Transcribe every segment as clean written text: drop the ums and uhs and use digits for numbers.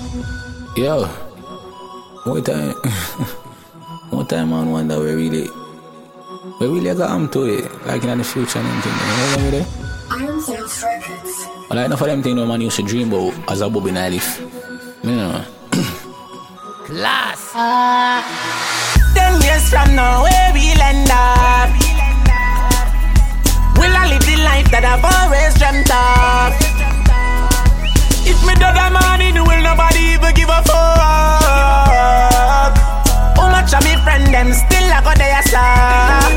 Yo, one time, one time I wonder where really got am to it, like in the future and anything. You know what I mean? Iron Sales Records. Well, like enough of them things no man used to dream about as a bubby in life. You know. Class. 10 years from now, where we'll end up? Will I live the life that I've always dreamt of? If me dead a man, will nobody even give a fuck? How much of me friend them still I got their star?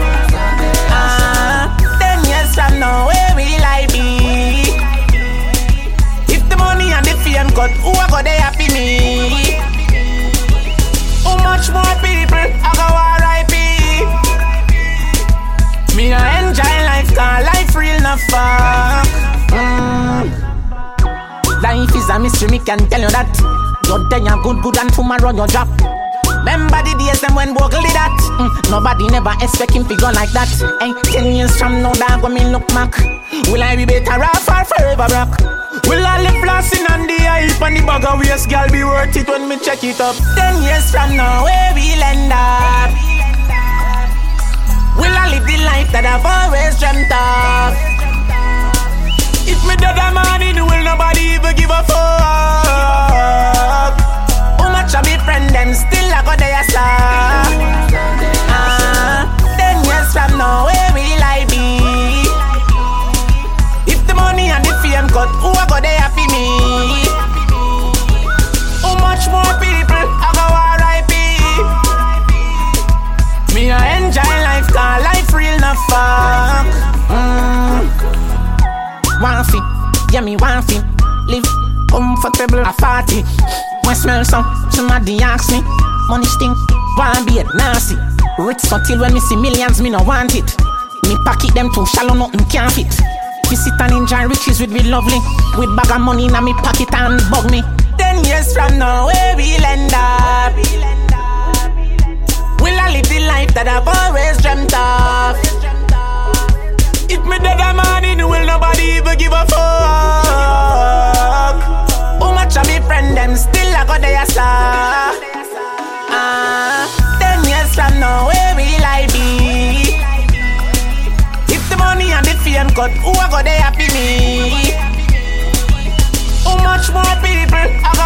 10 years from now, where will I be? If the money and the fame cut, who I got they happy me? How much more people I go R.I.P. Me I enjoy life, cause life real no fuck. Life is a mystery, me can tell you that. Your day you good and tomorrow you drop. Remember the days them when Bogle did that. Nobody never expect him to go like that. Hey, 10 years from now, dog, when me look back, will I be better off or forever broke? Will all the flossing and the hype and the bag of waste girl be worth it when me check it up? 10 years from now, where we'll end up? Will I live the life that I've always dreamt of? If me dead a man, will nobody even give a fuck? How much of me friend them still I got their star? 10 years from now, where will I be? If the money and the fame cut, who I got they happy me? How much more people I go R.I.P. Me I enjoy life, cause life real no fuck. One thing, yeah me one thing. Live comfortable at 40. When smell somebody ask me. Money stink, one be it nasty. Rich until when me see millions, me no want it. Me pocket them too shallow, nothing can't fit. Visit and enjoy riches with me lovely. With bag of money in my pocket and bug me. 10 years from now, where we'll end up? Will I live the life that I've always dreamt of? If me dead a man, will nobody even give a fuck? How much of me friend them still I got their star? 10 years from now, where will I be? If the money and the fame cut, who I got they happy me? How much more people I